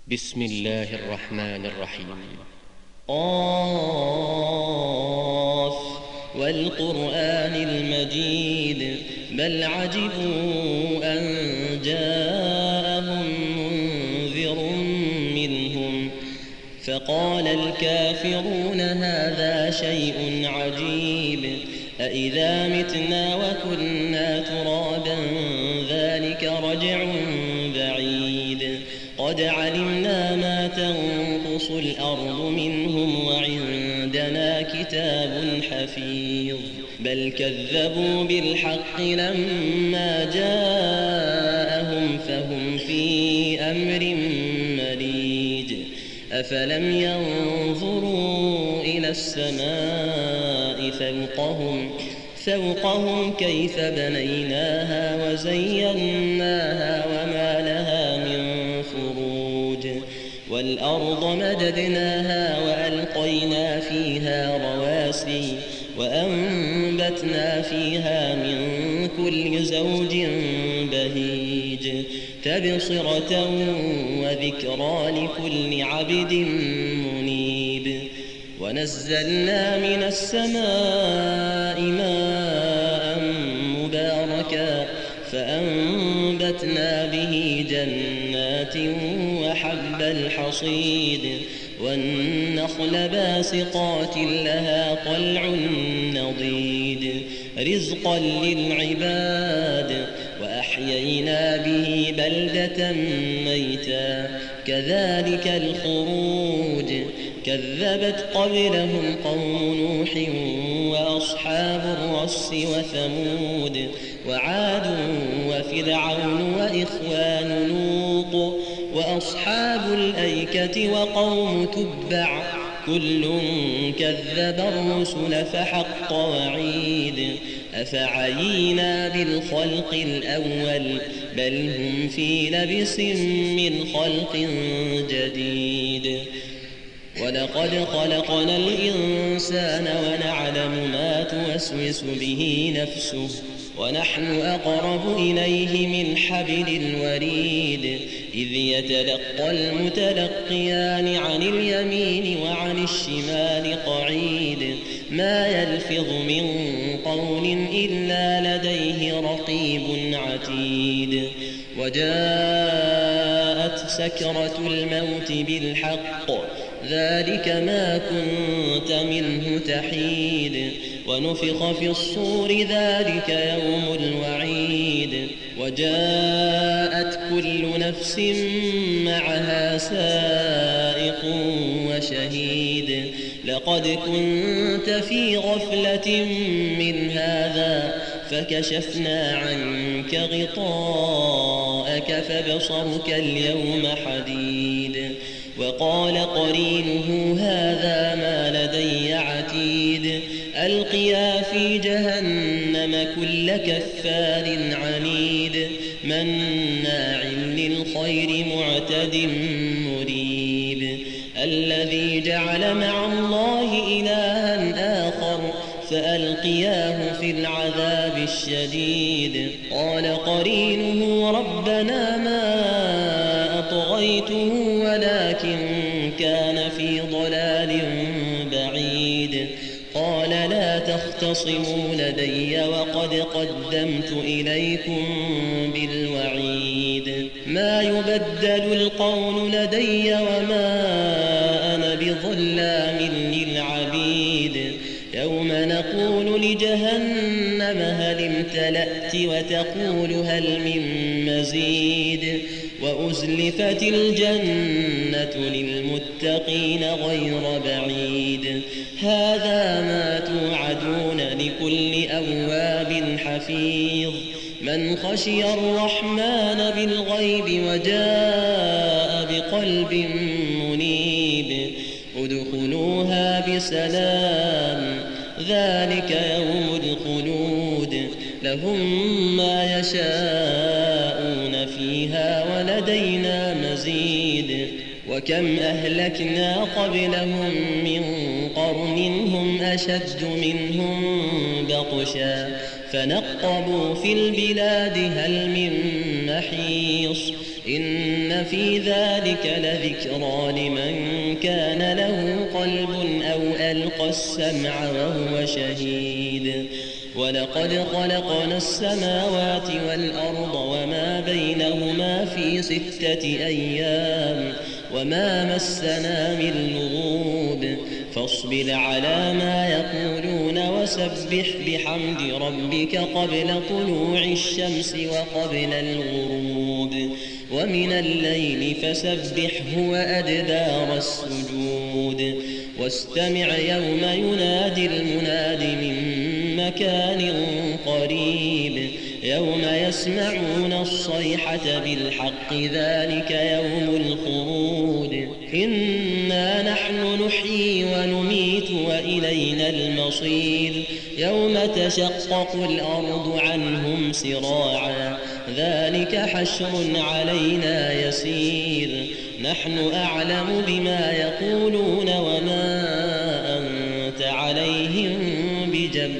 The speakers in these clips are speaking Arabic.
بسم الله الرحمن الرحيم. قاف والقرآن المجيد بل عجبوا أن جاءهم منذر منهم فقال الكافرون هذا شيء عجيب أإذا متنا وكنا ترابا ذلك رجع بعيد قد علمنا ما تنقص الأرض منهم وعندنا كتاب حفيظ بل كذبوا بالحق لما جاءهم فهم في أمر مريج أفلم ينظروا إلى السماء فوقهم كيف بنيناها وزيناها وما لها من فروج والأرض مددناها وألقينا فيها رواسي وأنبتنا فيها من كل زوج بهيج تبصرة وذكرى لكل عبد منيب ونزلنا من السماء ماء مباركا فأنبتنا به جنات وحب الحصيد والنخل باسقات لها طلع نضيد رزقا للعباد وأحيينا به بلدة ميتا كذلك الخروج كذبت قبلهم قوم نوح وأصحاب الرس وثمود وعاد وفرعون وإخوان لوط وأصحاب الأيكة وقوم تبع كل كذب الرسل فحق وعيد أفعينا بالخلق الأول بل هم في لبس من خلق جديد ولقد خلقنا الإنسان ونعلم ما توسوس به نفسه ونحن أقرب إليه من حبل الوريد إذ يتلقى المتلقيان عن اليمين وعن الشمال قعيد ما يلفظ من قول إلا لديه رقيب عتيد وجاءت سكرة الموت بالحق ذلك ما كنت منه تحيد ونفخ في الصور ذلك يوم الوعيد وجاءت كل نفس معها سائق وشهيد لقد كنت في غفلة من هذا فكشفنا عنك غطاءك فبصرك اليوم حديد وقال قرينه هذا ما لدي عتيد ألقيا في جهنم كل كفار عنيد مناع للخير معتد مريب الذي جعل مع الله إلها آخر فألقياه في العذاب الشديد قال قرينه ربنا ما أطغيته ولكن كان في ضلال بعيد قال لا تختصموا لدي وقد قدمت إليكم بالوعيد ما يبدل القول لدي وما أنا بظلام للعبيد يوم نقول لجهنم هل امتلأت وتقول هل من مزيد وأزلفت الجنة للمتقين غير بعيد هذا ما توعدون لكل أواب حفيظ من خشي الرحمن بالغيب وجاء بقلب منيب ادخلوها بسلام ذلك يوم الخلود لهم ما يشاءون فيها ولدينا مزيد وكم أهلكنا قبلهم من قرن هم أشد منهم بطشا فنقبوا في البلاد هل من محيص إن في ذلك لذكرى لمن كان له قلب أو ألقى السمع وهو شهيد ولقد خلقنا السماوات والأرض وما بينهما في 6 أيام وما مسنا من لغوب فاصبر على ما يقولون وسبح بحمد ربك قبل طلوع الشمس وقبل الغروب ومن الليل فسبحه وأدبار السجود واستمع يوم ينادي المناد من مكان قريب يوم يسمعون الصيحة بالحق ذلك يوم الخروج إنا نحن نحيي ونميت وإلينا المصير يوم تشقق الأرض عنهم سراعا ذلك حشر علينا يسير نحن أعلم بما يقولون وما أنت عليهم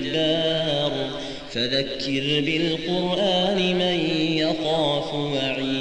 بجبار فذكر بالقرآن من يخاف وعيد